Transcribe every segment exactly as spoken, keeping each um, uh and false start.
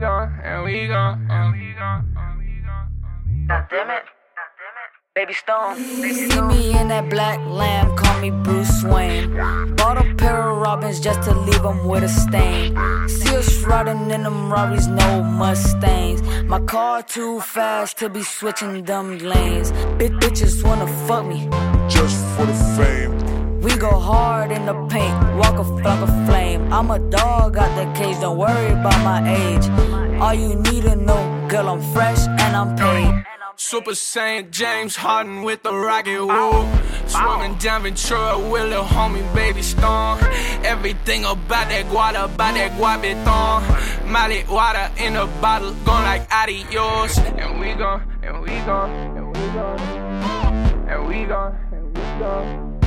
go, and we go, and we go, and we go. God damn it. Baby Stone. See me in that black lamb, call me Bruce Wayne. Bought a pair of Robins just to leave them with a stain. See us riding in them Rarries, no Mustangs. My car too fast to be switching them lanes. Big bitches wanna fuck me just for the fame. We go hard in the paint, walk a like a flame. I'm a dog out the cage, don't worry about my age. All you need to know, girl, I'm fresh and I'm paid. Super Saint James Harden with the rocket whoop. Swimming down Ventura with little homie Baby Stone. Everything about that guada, about that guabeton. Molly water in a bottle, gone like adios. And we go, and we go, and we go, and we go, and we go,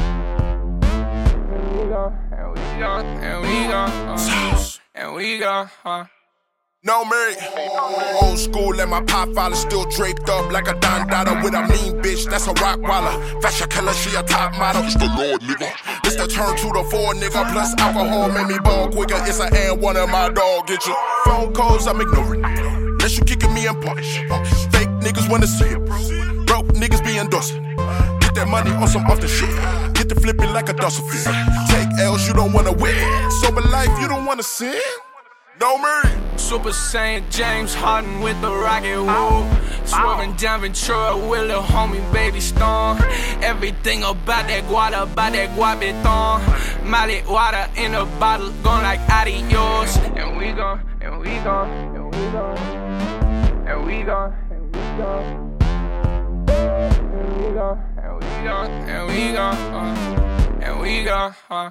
and we go, and we go, and we go, and we go, huh? No Mary, old school and my pop father still draped up like a Don Dada with a mean bitch, that's a rock waller. Fashion killer, she a top model. It's the Lord, nigga. It's the turn to the four, nigga. Plus alcohol made me ball quicker. It's a and one of my dog. Get your phone calls, I'm ignoring. Unless you kicking me in punch. Fake niggas wanna see it. Broke niggas be endorsing. Get that money on some off the shit. Get the flipping like a dustle fit. Take L's, you don't wanna win. Sober life, you don't wanna sin. No Murray. Super Saint James Harden with the rocket whoop. Swerving down Ventura with little homie Baby Stone. Everything about that guada, about that guabeton. Molly water in a bottle, gone like adios. And we go, and we go, and we go, and we go, and we go, and we go, and we go, and we go, uh, and we go, huh?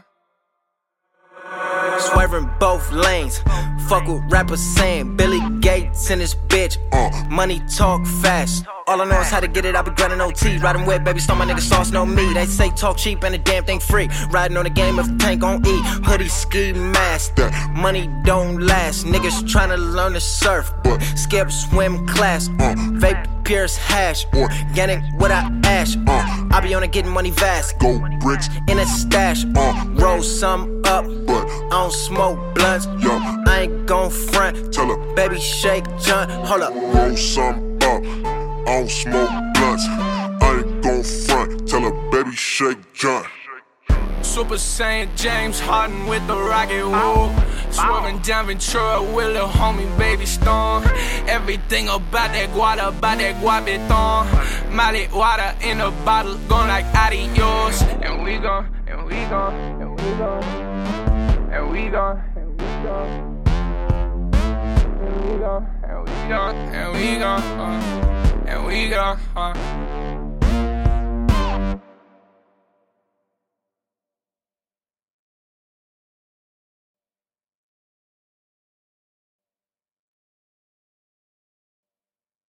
Swerving both lanes, fuck what rappers saying. Billy Gates and his bitch, uh, money talk fast. All I know is how to get it, I be grinding O T. Riding with Baby Stone, my nigga sauce, no me. They say talk cheap and the damn thing free. Riding on the game if the tank on E. Hoodie, ski, mask, money don't last. Niggas tryna learn to surf, but skip swim class. uh, Vape, Pierce, hash, organic without ash. uh, I be on it getting money fast. Go bricks in a stash, uh, roll some up, but I don't smoke blunts. Yo, I ain't gon' front. Tell her, baby shake John. Hold up, roll some up. I don't smoke blunts. I ain't gon' front. Tell her, baby shake John. Super Saint James Harden with the rocket whoop. Swerving down Ventura with little homie Baby Stone. Everything about that guada, about that guabeton. Molly water in a bottle, gone like adios. And we go, and we go, and we go, and we go, and we go, and we go, and we go, and we go, uh, and we go, huh?